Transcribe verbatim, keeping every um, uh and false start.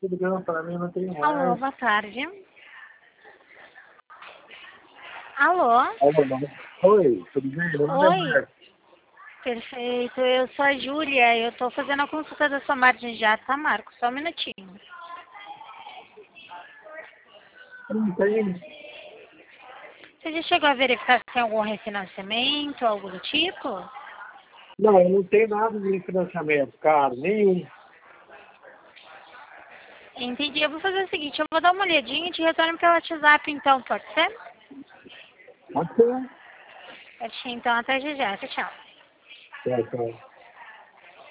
ligando para mim, não tenho Alô, mais. boa tarde. Alô? Alô, não. Oi, tudo bem? Meu nome é Oi. Marcos. Perfeito, eu sou a Júlia, eu tô fazendo a consulta da sua margem de ar, tá, Marcos? Só um minutinho. Não tem. Você já chegou a verificar se tem algum refinanciamento, algo do tipo? Não, eu não tenho nada de financiamento, cara, nenhum. Entendi, eu vou fazer o seguinte, eu vou dar uma olhadinha e te retorno pelo WhatsApp então, pode ser? Pode ser. Pode ser, então, até já já, tchau. Tchau, tchau.